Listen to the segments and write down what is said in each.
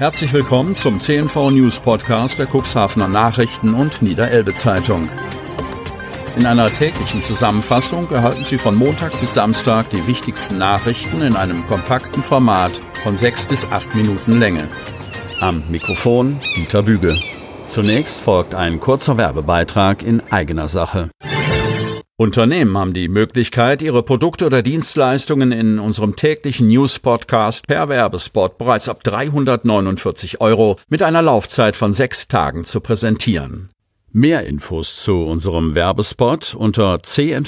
Herzlich willkommen zum CNV News Podcast der Cuxhavener Nachrichten und Niederelbe Zeitung. In einer täglichen Zusammenfassung erhalten Sie von Montag bis Samstag die wichtigsten Nachrichten in einem kompakten Format von 6 bis 8 Minuten Länge. Am Mikrofon Dieter Büge. Zunächst folgt ein kurzer Werbebeitrag in eigener Sache. Unternehmen haben die Möglichkeit, ihre Produkte oder Dienstleistungen in unserem täglichen News-Podcast per Werbespot bereits ab 349 € mit einer Laufzeit von 6 Tagen zu präsentieren. Mehr Infos zu unserem Werbespot unter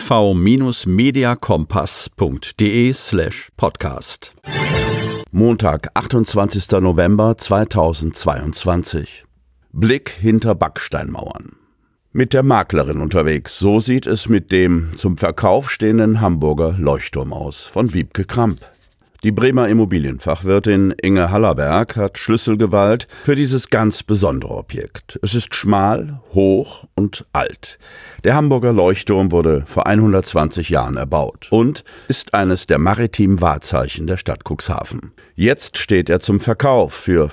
cnv-mediakompass.de/podcast. Montag, 28. November 2022. Blick hinter Backsteinmauern. Mit der Maklerin unterwegs, so sieht es mit dem zum Verkauf stehenden Hamburger Leuchtturm aus, von Wiebke Kramp. Die Bremer Immobilienfachwirtin Inge Hallerberg hat Schlüsselgewalt für dieses ganz besondere Objekt. Es ist schmal, hoch und alt. Der Hamburger Leuchtturm wurde vor 120 Jahren erbaut und ist eines der maritimen Wahrzeichen der Stadt Cuxhaven. Jetzt steht er zum Verkauf für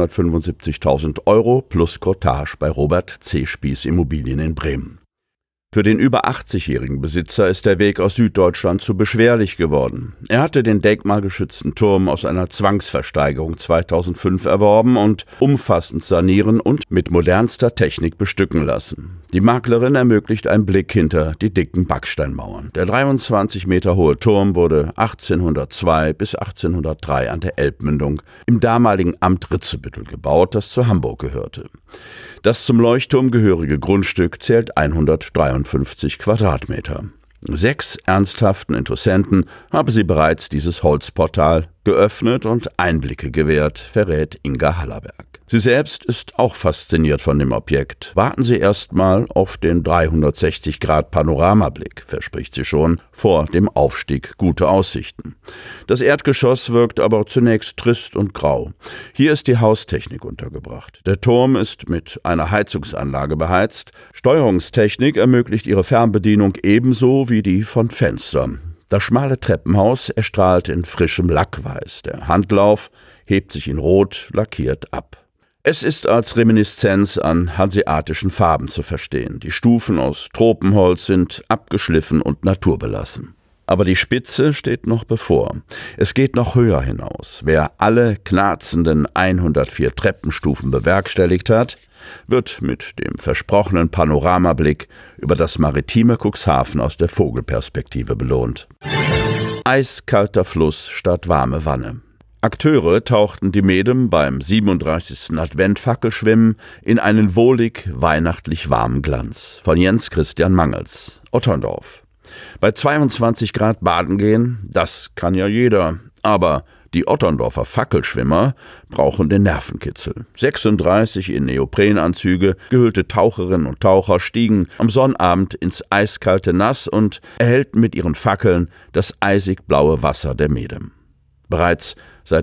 575.000 € plus Cottage bei Robert C. Spieß Immobilien in Bremen. Für den über 80-jährigen Besitzer ist der Weg aus Süddeutschland zu beschwerlich geworden. Er hatte den denkmalgeschützten Turm aus einer Zwangsversteigerung 2005 erworben und umfassend sanieren und mit modernster Technik bestücken lassen. Die Maklerin ermöglicht einen Blick hinter die dicken Backsteinmauern. Der 23 Meter hohe Turm wurde 1802 bis 1803 an der Elbmündung im damaligen Amt Ritzebüttel gebaut, das zu Hamburg gehörte. Das zum Leuchtturm gehörige Grundstück zählt 153 Quadratmeter. 6 ernsthaften Interessenten haben sie bereits dieses Holzportal geöffnet und Einblicke gewährt, verrät Inga Hallerberg. Sie selbst ist auch fasziniert von dem Objekt. Warten Sie erst mal auf den 360-Grad-Panoramablick, verspricht sie schon, vor dem Aufstieg gute Aussichten. Das Erdgeschoss wirkt aber zunächst trist und grau. Hier ist die Haustechnik untergebracht. Der Turm ist mit einer Heizungsanlage beheizt. Steuerungstechnik ermöglicht ihre Fernbedienung ebenso wie die von Fenstern. Das schmale Treppenhaus erstrahlt in frischem Lackweiß. Der Handlauf hebt sich in Rot lackiert ab. Es ist als Reminiszenz an hanseatischen Farben zu verstehen. Die Stufen aus Tropenholz sind abgeschliffen und naturbelassen. Aber die Spitze steht noch bevor. Es geht noch höher hinaus. Wer alle knarzenden 104 Treppenstufen bewerkstelligt hat, wird mit dem versprochenen Panoramablick über das maritime Cuxhaven aus der Vogelperspektive belohnt. Eiskalter Fluss statt warme Wanne. Akteure tauchten die Medem beim 37. Advent-Fackelschwimmen in einen wohlig weihnachtlich warmen Glanz. Von Jens Christian Mangels, Otterndorf. Bei 22 Grad baden gehen, das kann ja jeder, aber die Otterndorfer Fackelschwimmer brauchen den Nervenkitzel. 36 in Neoprenanzüge gehüllte Taucherinnen und Taucher stiegen am Sonnabend ins eiskalte Nass und erhellten mit ihren Fackeln das eisig blaue Wasser der Medem. Bereits seit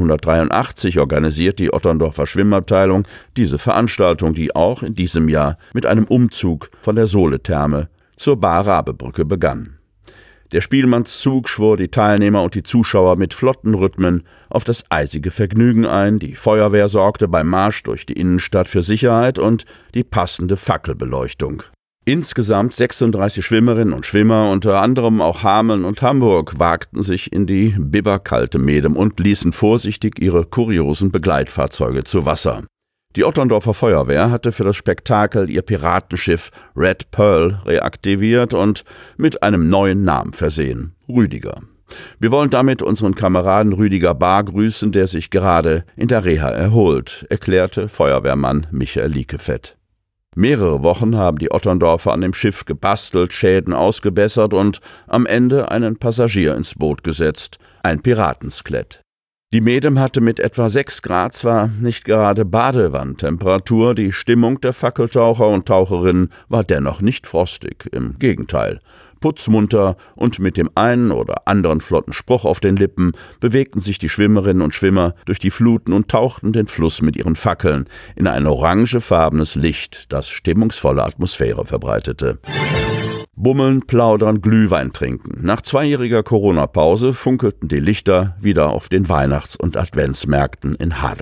1983 organisiert die Otterndorfer Schwimmabteilung diese Veranstaltung, die auch in diesem Jahr mit einem Umzug von der Soletherme zur Bar-Rabe-Brücke begann. Der Spielmannszug schwor die Teilnehmer und die Zuschauer mit flotten Rhythmen auf das eisige Vergnügen ein, die Feuerwehr sorgte beim Marsch durch die Innenstadt für Sicherheit und die passende Fackelbeleuchtung. Insgesamt 36 Schwimmerinnen und Schwimmer, unter anderem auch Hameln und Hamburg, wagten sich in die bibberkalte Medem und ließen vorsichtig ihre kuriosen Begleitfahrzeuge zu Wasser. Die Otterndorfer Feuerwehr hatte für das Spektakel ihr Piratenschiff Red Pearl reaktiviert und mit einem neuen Namen versehen: Rüdiger. Wir wollen damit unseren Kameraden Rüdiger Bahr grüßen, der sich gerade in der Reha erholt, erklärte Feuerwehrmann Michael Liekefett. Mehrere Wochen haben die Otterndorfer an dem Schiff gebastelt, Schäden ausgebessert und am Ende einen Passagier ins Boot gesetzt, ein Piratenskelett. Die Medem hatte mit etwa 6 Grad zwar nicht gerade Badewannentemperatur, die Stimmung der Fackeltaucher und Taucherinnen war dennoch nicht frostig, im Gegenteil. Putzmunter und mit dem einen oder anderen flotten Spruch auf den Lippen bewegten sich die Schwimmerinnen und Schwimmer durch die Fluten und tauchten den Fluss mit ihren Fackeln in ein orangefarbenes Licht, das stimmungsvolle Atmosphäre verbreitete. Bummeln, plaudern, Glühwein trinken. Nach 2-jähriger Corona-Pause funkelten die Lichter wieder auf den Weihnachts- und Adventsmärkten in Hadeln.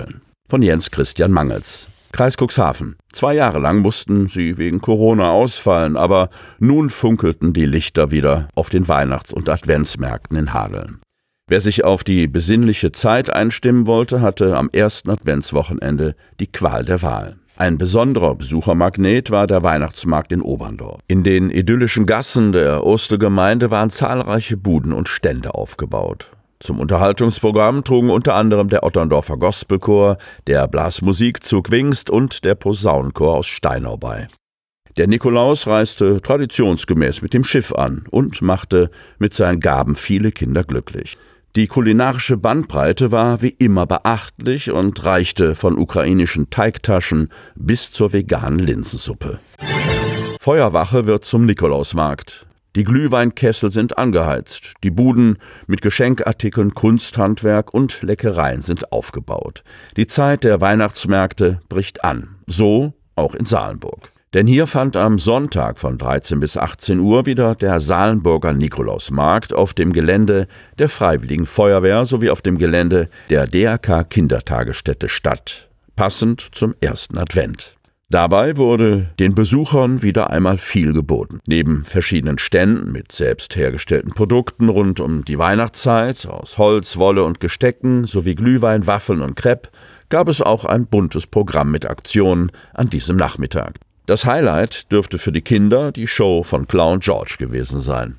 von Jens Christian Mangels. Kreis Cuxhaven. 2 Jahre lang mussten sie wegen Corona ausfallen, aber nun funkelten die Lichter wieder auf den Weihnachts- und Adventsmärkten in Hadeln. Wer sich auf die besinnliche Zeit einstimmen wollte, hatte am ersten Adventswochenende die Qual der Wahl. Ein besonderer Besuchermagnet war der Weihnachtsmarkt in Oberndorf. In den idyllischen Gassen der Ostergemeinde waren zahlreiche Buden und Stände aufgebaut. Zum Unterhaltungsprogramm trugen unter anderem der Otterndorfer Gospelchor, der Blasmusikzug Wingst und der Posaunenchor aus Steinau bei. Der Nikolaus reiste traditionsgemäß mit dem Schiff an und machte mit seinen Gaben viele Kinder glücklich. Die kulinarische Bandbreite war wie immer beachtlich und reichte von ukrainischen Teigtaschen bis zur veganen Linsensuppe. Feuerwache wird zum Nikolausmarkt. Die Glühweinkessel sind angeheizt, die Buden mit Geschenkartikeln, Kunsthandwerk und Leckereien sind aufgebaut. Die Zeit der Weihnachtsmärkte bricht an, so auch in Salenburg. Denn hier fand am Sonntag von 13 bis 18 Uhr wieder der Salenburger Nikolausmarkt auf dem Gelände der Freiwilligen Feuerwehr sowie auf dem Gelände der DRK Kindertagesstätte statt, passend zum ersten Advent. Dabei wurde den Besuchern wieder einmal viel geboten. Neben verschiedenen Ständen mit selbst hergestellten Produkten rund um die Weihnachtszeit aus Holz, Wolle und Gestecken sowie Glühwein, Waffeln und Crepe gab es auch ein buntes Programm mit Aktionen an diesem Nachmittag. Das Highlight dürfte für die Kinder die Show von Clown George gewesen sein.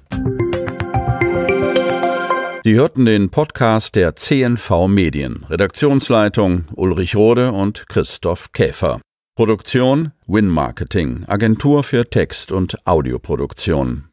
Sie hörten den Podcast der CNV Medien. Redaktionsleitung Ulrich Rode und Christoph Käfer. Produktion Win Marketing, Agentur für Text- und Audioproduktion.